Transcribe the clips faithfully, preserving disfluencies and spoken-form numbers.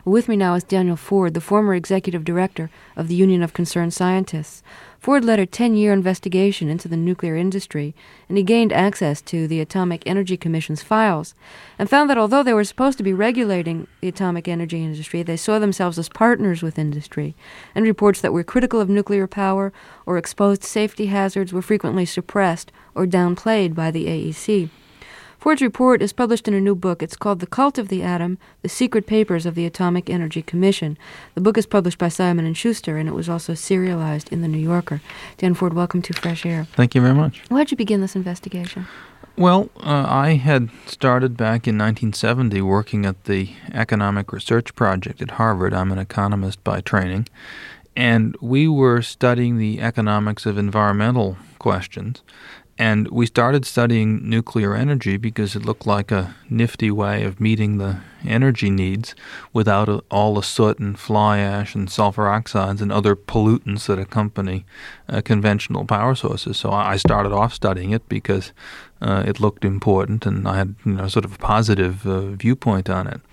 With me now is Daniel Ford, the former executive director of the Union of Concerned Scientists. Ford led a ten-year investigation into the nuclear industry, and he gained access to the Atomic Energy Commission's files and found that although they were supposed to be regulating the atomic energy industry, they saw themselves as partners with industry, and reports that were critical of nuclear power or exposed safety hazards were frequently suppressed or downplayed by the A E C. Ford's report is published in a new book. It's called The Cult of the Atom, The Secret Papers of the Atomic Energy Commission. The book is published by Simon and Schuster, and it was also serialized in The New Yorker. Dan Ford, welcome to Fresh Air. Thank you very much. Why did you begin this investigation? Well, uh, I had started back in nineteen seventy working at the Economic Research Project at Harvard. I'm an economist by training. And we were studying the economics of environmental questions. And we started studying nuclear energy because it looked like a nifty way of meeting the energy needs without a, all the soot and fly ash and sulfur oxides and other pollutants that accompany uh, conventional power sources. So I started off studying it because uh, it looked important, and I had, you know, sort of a positive uh, viewpoint on it.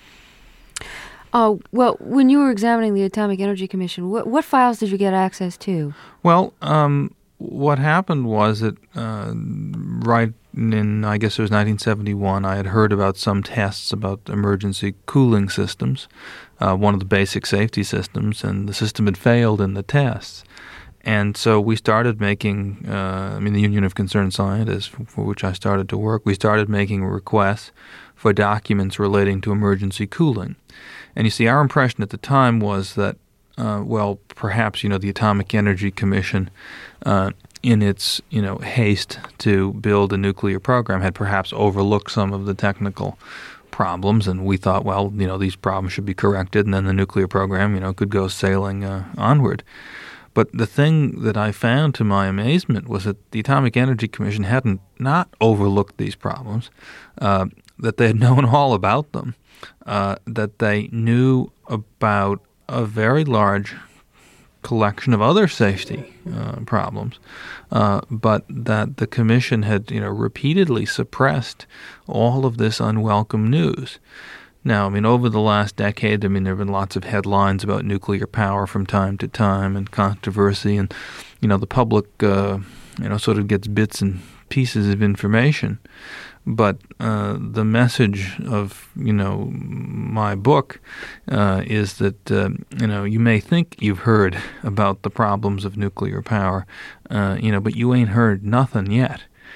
Oh, well, when you were examining the Atomic Energy Commission, what, what files did you get access to? Well, um... what happened was that uh, right in, I guess it was nineteen seventy-one, I had heard about some tests about emergency cooling systems, uh, one of the basic safety systems, and the system had failed in the tests. And so we started making, uh, I mean, the Union of Concerned Scientists, for which I started to work, we started making requests for documents relating to emergency cooling. And you see, our impression at the time was that Uh, well, perhaps, you know, the Atomic Energy Commission, uh, in its, you know, haste to build a nuclear program, had perhaps overlooked some of the technical problems, and we thought, well, you know, these problems should be corrected, and then the nuclear program, you know, could go sailing uh, onward. But the thing that I found, to my amazement, was that the Atomic Energy Commission hadn't not overlooked these problems, uh, that they had known all about them, uh, that they knew about a very large collection of other safety uh, problems, uh, but that the Commission had, you know, repeatedly suppressed all of this unwelcome news. Now, I mean, over the last decade, I mean, there have been lots of headlines about nuclear power from time to time and controversy, and, you know, the public, uh, you know, sort of gets bits and pieces of information. But uh, the message of, you know, my book uh, is that, uh, you know, you may think you've heard about the problems of nuclear power, uh, you know, but you ain't heard nothing yet.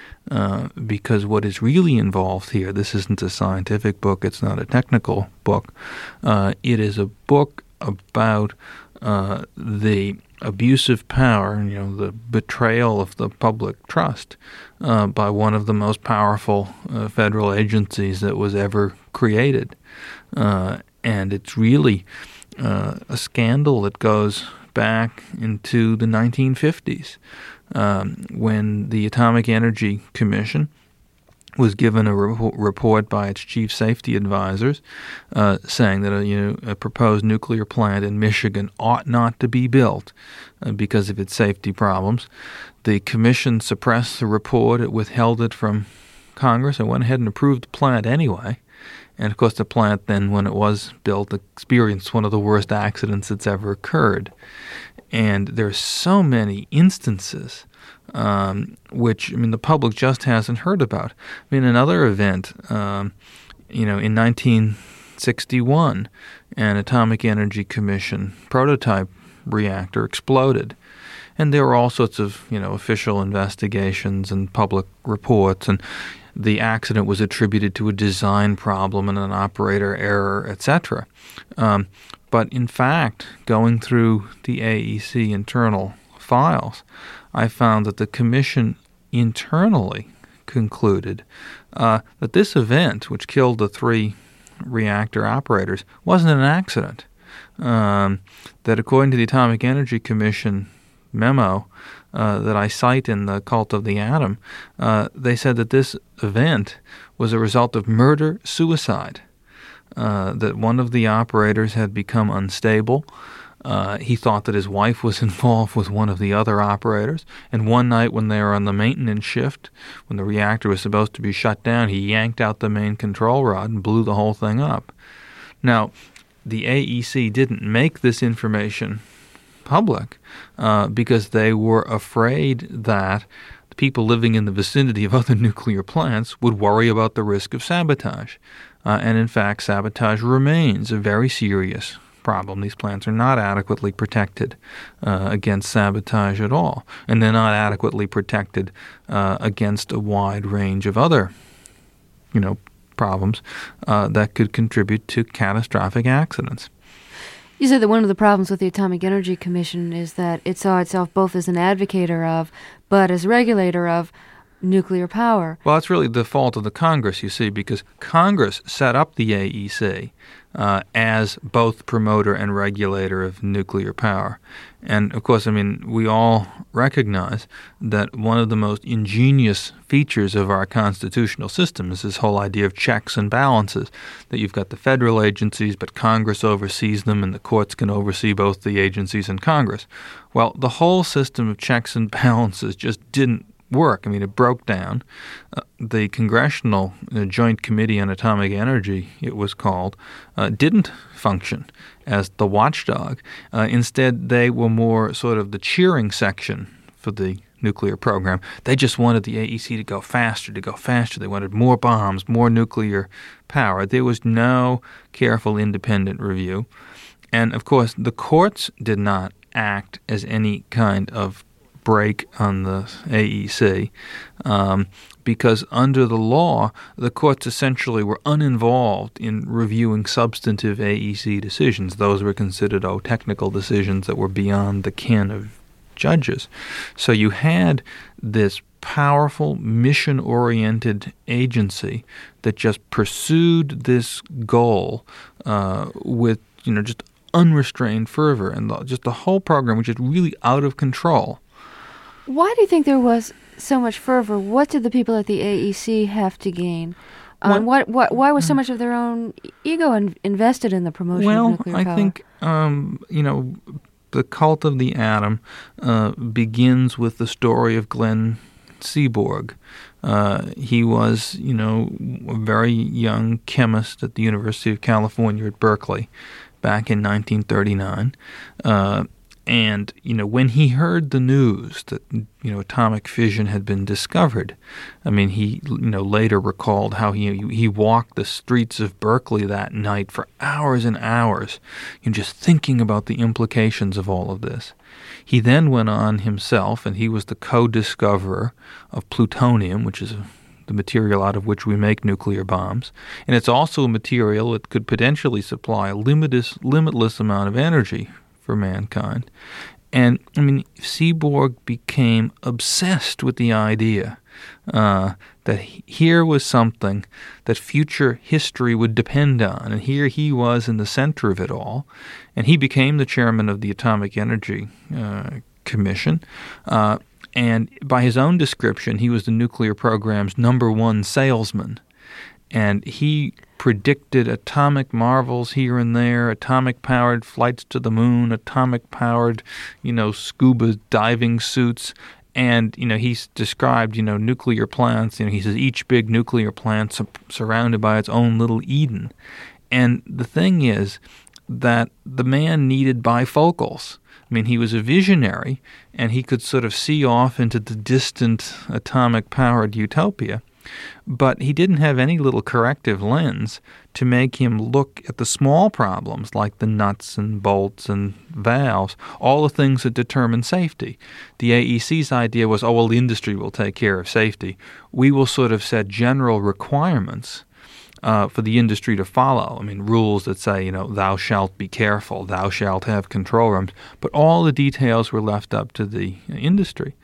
Uh, because what is really involved here, this isn't a scientific book, it's not a technical book. Uh, it is a book about uh, the abuse of power, you know, the betrayal of the public trust uh, by one of the most powerful uh, federal agencies that was ever created. Uh, and it's really uh, a scandal that goes back into the nineteen fifties um, when the Atomic Energy Commission was given a re- report by its chief safety advisors uh, saying that a, you know, a proposed nuclear plant in Michigan ought not to be built uh, because of its safety problems. The commission suppressed the report. It withheld it from Congress and went ahead and approved the plant anyway. And, of course, the plant then, when it was built, experienced one of the worst accidents that's ever occurred. And there's so many instances Um, which, I mean, the public just hasn't heard about. I mean, another event, um, you know, in nineteen sixty-one, an Atomic Energy Commission prototype reactor exploded. And there were all sorts of, you know, official investigations and public reports, and the accident was attributed to a design problem and an operator error, et cetera. Um, but in fact, going through the A E C internal files, I found that the Commission internally concluded uh, that this event, which killed the three reactor operators, wasn't an accident. Um, that according to the Atomic Energy Commission memo uh, that I cite in The Cult of the Atom, uh, they said that this event was a result of murder-suicide, uh, that one of the operators had become unstable. Uh, he thought that his wife was involved with one of the other operators, and one night when they were on the maintenance shift, when the reactor was supposed to be shut down, he yanked out the main control rod and blew the whole thing up. Now, the A E C didn't make this information public uh, because they were afraid that the people living in the vicinity of other nuclear plants would worry about the risk of sabotage. Uh, and in fact, sabotage remains a very serious problem. These plants are not adequately protected uh, against sabotage at all, and they're not adequately protected uh, against a wide range of other, you know, problems uh, that could contribute to catastrophic accidents. You said that one of the problems with the Atomic Energy Commission is that it saw itself both as an advocator of, but as regulator of, nuclear power. Well, it's really the fault of the Congress, you see, because Congress set up the A E C uh, as both promoter and regulator of nuclear power. And, of course, I mean, we all recognize that one of the most ingenious features of our constitutional system is this whole idea of checks and balances, that you've got the federal agencies, but Congress oversees them, and the courts can oversee both the agencies and Congress. Well, the whole system of checks and balances just didn't work. I mean, it broke down. Uh, the Congressional uh, Joint Committee on Atomic Energy, it was called, uh, didn't function as the watchdog. Uh, instead, they were more sort of the cheering section for the nuclear program. They just wanted the A E C to go faster, to go faster. They wanted more bombs, more nuclear power. There was no careful independent review. And, of course, the courts did not act as any kind of break on the A E C um, because under the law, the courts essentially were uninvolved in reviewing substantive A E C decisions. Those were considered, oh, technical decisions that were beyond the ken of judges. So you had this powerful, mission-oriented agency that just pursued this goal uh, with, you know, just unrestrained fervor, and the, just the whole program was just really out of control. Why do you think there was so much fervor? What did the people at the A E C have to gain? Um, what, what, why was so much of their own ego in, invested in the promotion well, of nuclear power? Well, I think, um, you know, the cult of the atom uh, begins with the story of Glenn Seaborg. Uh, he was, you know, a very young chemist at the University of California at Berkeley back in nineteen thirty-nine. Uh, And, you know, when he heard the news that, you know, atomic fission had been discovered, I mean, he, you know, later recalled how he he walked the streets of Berkeley that night for hours and hours, you know, just thinking about the implications of all of this. He then went on himself, and he was the co-discoverer of plutonium, which is a the material out of which we make nuclear bombs. And it's also a material that could potentially supply a limitless, limitless amount of energy for mankind. And, I mean, Seaborg became obsessed with the idea uh, that here was something that future history would depend on, and here he was in the center of it all. And he became the chairman of the Atomic Energy uh, Commission, uh, and by his own description, he was the nuclear program's number one salesman. And he predicted atomic marvels here and there, atomic-powered flights to the moon, atomic-powered, you know, scuba diving suits. And, you know, he's described, you know, nuclear plants. You know, he says each big nuclear plant su- surrounded by its own little Eden. And the thing is that the man needed bifocals. I mean, he was a visionary, and he could sort of see off into the distant atomic-powered utopia. But he didn't have any little corrective lens to make him look at the small problems like the nuts and bolts and valves, all the things that determine safety. The A E C's idea was, oh, well, the industry will take care of safety. We will sort of set general requirements uh, for the industry to follow. I mean, rules that say, you know, thou shalt be careful, thou shalt have control rooms. But all the details were left up to the industry.